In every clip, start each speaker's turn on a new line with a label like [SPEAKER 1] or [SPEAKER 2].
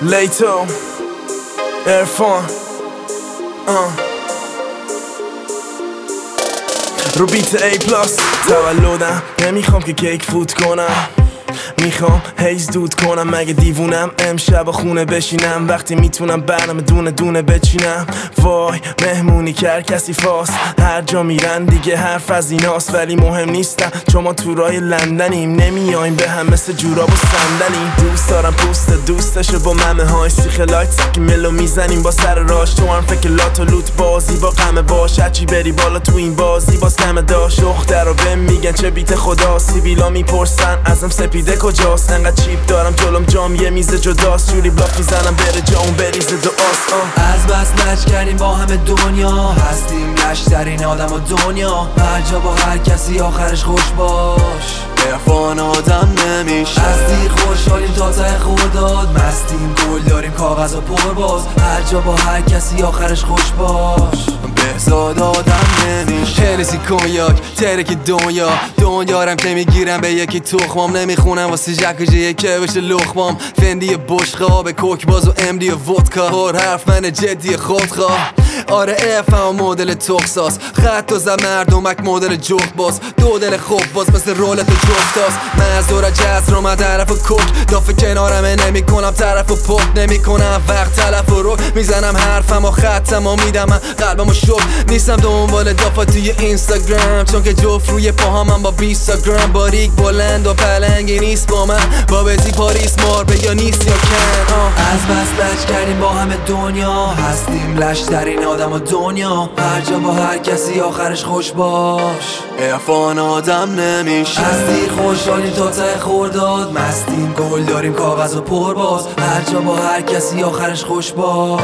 [SPEAKER 1] لیتو عرفان رو بیت ای پلاس تولدم نمیخوام که کیک فوت کنم، میخوام هیز دود کنم. مگه دیوونم امشب خونه بشینم وقتی میتونم برنامه دونه دونه بچینم؟ وای مهمونی کرد کسی فاس، هر جا میرن دیگه حرف از ایناست. ولی مهم نیستم چون ما تو رای لندنیم، نمیایم به هم مثل جوراب و صندلیم. دوست دارم پوست دوستشو با ممه های سیخ لایت سکی ملو میزنیم با سر راش. تو هم فکر لات و لوت بازی با غمه باش، هرچی بری بالا تو این بازی باز کمه داشت. دختر رو بهم میگن چه بیت خدا، سیبیلا میپرسن ازم سپیده کجاست. انقدر چیپ دارم جلوم جام یه میز جداست، جوری بلاک میزنم بره جام بریزه دعاست.
[SPEAKER 2] از بس لج کردیم با همه دنیا، هستیم لشترین آدم و دنیا. هر جا با هر کسی آخرش خوش باش، عرفان آدم نمیشه. از دیر خوشحالیم تا ته خورداد، مستیم گل داریم کاغذ و پرباز. هر جا با هر کسی آخرش خوش باش، بهزاد آدم نمیشه. هرسی کنیاک ترک دنیا رم که میگیرم به یکی تخمام. نمیخونم واسه جکجه که بشه لخمام. فندی بشقاب کوک باز و امدی و ودکا. پر حرف من جدی خودخواه. آره افهم مدل تخصاص، خط و زد مردمک مدل جفت باز. دو دل خوب باز مثل رولت جفتاست. من از دور جز رو من طرف و کک دافه کنارمه نمی کنم طرف و پک نمی کنم. وقت تلف و رو میزنم حرفم و ختم و میدم من قلبم و شک. نیستم دنبال دافا توی اینستاگرام، چون که جفت روی پاهامم با 20 گرم. باریک بلند و پلنگی نیست با من، با بزی پاریس مار به یا نیست یا کن. از بس لج کردیم با همه دنیا، هستیم لشترین آدم و دنیا. هر جا با هر کسی آخرش خوش باش، عرفان آدم نمیشه. از دیر خوشحالیم تا ته خورداد، مستیم گل داریم کاغذ و پرباز. هر جا با هر کسی آخرش خوش باش،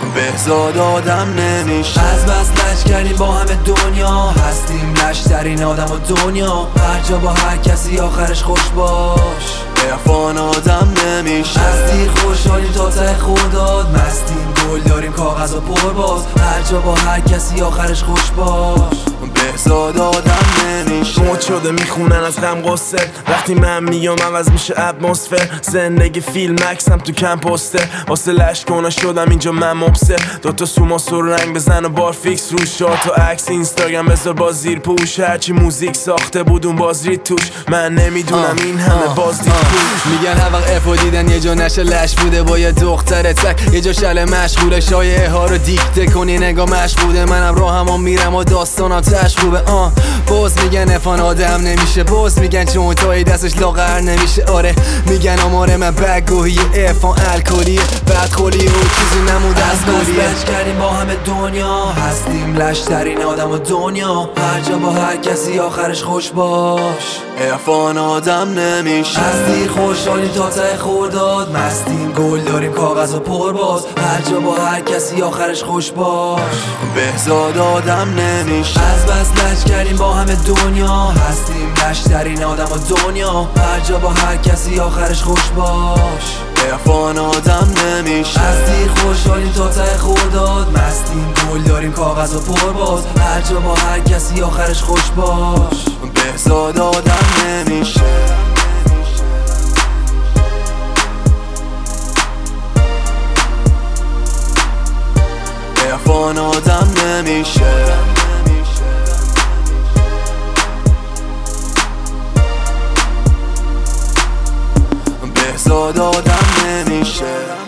[SPEAKER 2] بهزاد آدم نمیشه. از بس لج کردیم با همه دنیا، هستیم لشترین آدم و دنیا. هر جا با هر کسی آخرش خوش باش، عرفان آدم نمیشه. از دیر خوشحالیم تا ته خورداد، مستیم گل داریم کاغذ و پرباز. هر جا با هر کسی آخرش خوش باش، بهزاد آدم نمیشه.
[SPEAKER 1] موت شده میخونن از غم قصه، وقتی من میام عوض میشه اتمسفر. زندگی فیلم عکسم تو کم پسته، واسه لشکونا شدم اینجا من مبصر. دوتا سوماسو رو رنگ بزن و بار فیکس روش. شات و عکس اینستاگرام بذار با زیر پوش. هرچی موزیک ساخته بود اون باز رید توش. من نمیدونم این همه باز دید پوش.
[SPEAKER 2] میگن هر وقت افو دیدن یه جا نشه لش بوده با یه دختر تک. یه جا شل مشغوله شایعه ها رو دیکته کنی نگاه مشغوله. منم راهمو میرم و داستانم تشخوبه. باز میگن عرفان آدم نمیشه، باز میگن چون تایی دستش لاغر نمیشه. آره میگن آمار من بگوهی عرفان الکلیه، بدخولی و چیزی نمود از گلیه. لج کردیم با همه دنیا، هستیم لشترین آدم و دنیا. هر جا با هر کسی آخرش خوش باش، عرفان آدم نمیشه. از دیر خوشحالیم تا ته خورداد، مستیم گل داریم کاغذ و پرباز. هر جا با هر کسی آخرش خوش باش، بهزاد آدم نمیشه. از بس لج کردیم با همه دنیا، هستیم لشترین آدم و دنیا. هر جا با هر کسی آخرش خوش باش، عرفان آدم نمیشه. از دیر خوشحالیم تا ته خورداد، مستیم گل داریم کاغذ و پرباز. هر جا با هر کسی آخرش خوش باش، بهزاد آدم نمیشه. عرفان آدم نمیشه. بهزاد آدم نمیشه.